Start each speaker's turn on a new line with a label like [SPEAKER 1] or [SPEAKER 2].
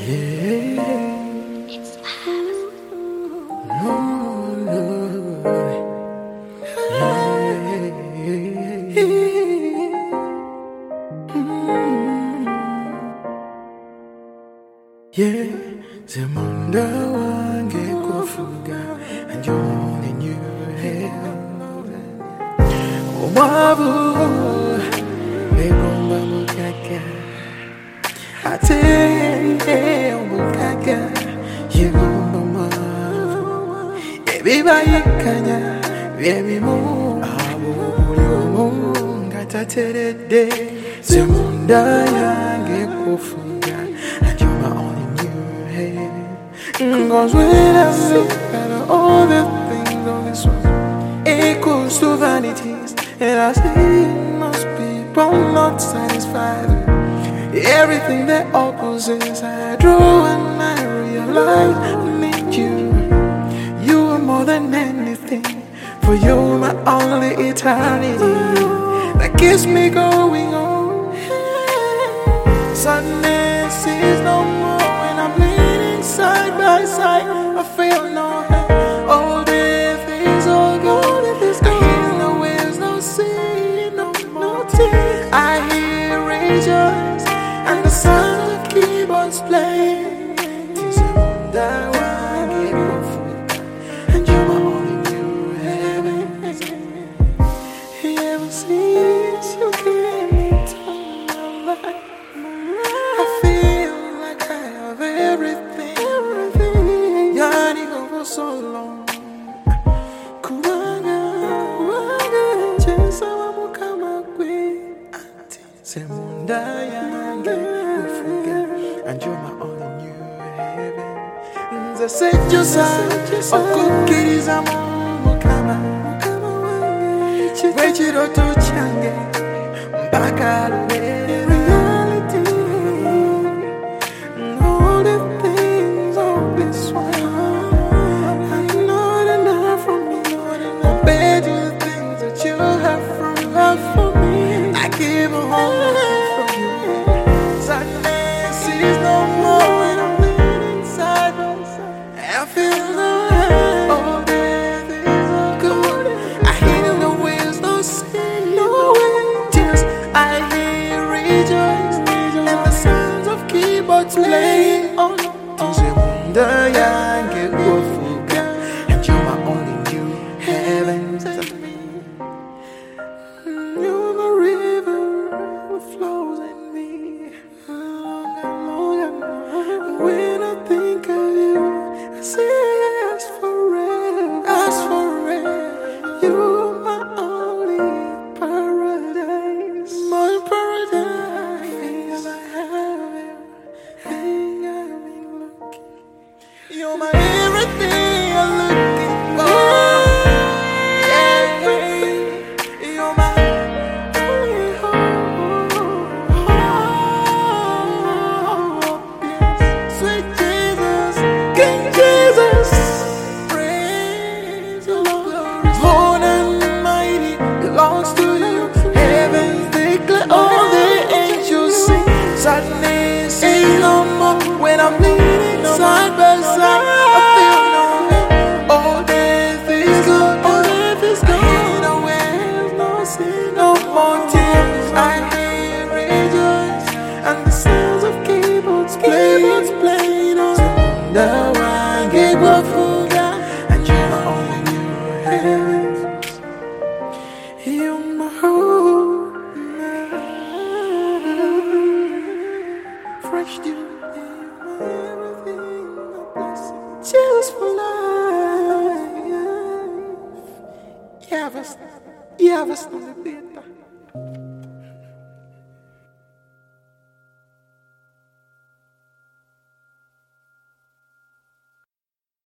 [SPEAKER 1] Yeah.
[SPEAKER 2] It's fast.
[SPEAKER 1] No, no. Yeah, Zamunda wange kufuga and you in your head. Omwabu begomba mukaka ate omukaka yegomba mwavu ebibayikanya byebimu abo buli omu nga tateredde Zamunda yange kufuga and you're my only new head. Cause when I look at all the things on this world, equals to vanities, and I see most people not satisfied with everything they all possess. I draw and I realize I need you. You are more than anything, for you're my only eternity that keeps me going on. Sadness is no more when I'm leaning side by side. I feel no hate. All death is all gone. I hear no waves, no sea, no tears. I hear rejoice and the sound of keyboards playing. That one gave me food, and you're my only new heaven. You ever since you came into my life, I feel like I have everything. Yearning over so long. Kuwaga, chesa wa mukama kwe. Zamunda yange kufuga, and you're my only new heaven. Nze sejjusa okukkiriza mu mukama w'ekirooto kyange mpaka lubeerera. Playing on Zamunda yange kufuga, and you're my only new heavens. You're the river that flows in me. When I think of you, I say as forever, as forever. You're my only paradise, my paradise. I have you. You're my everything I'm looking for. Yeah, you're my only hope. Yes. Sweet Jesus, King Jesus, praise your Lord. More than mighty belongs to you. Heavens declare, all the angels sing. Sadness is no more when I'm leaning side by side. I feel no hate. All death is gone. All death is gone. I hear no waves, no sea, no more tears. I hear rejoice and the sounds of keyboards playing on the one gave up fuga, and you're my only new heavens. You're my hope, fresh dew. Cheers for life. You have us on the beat.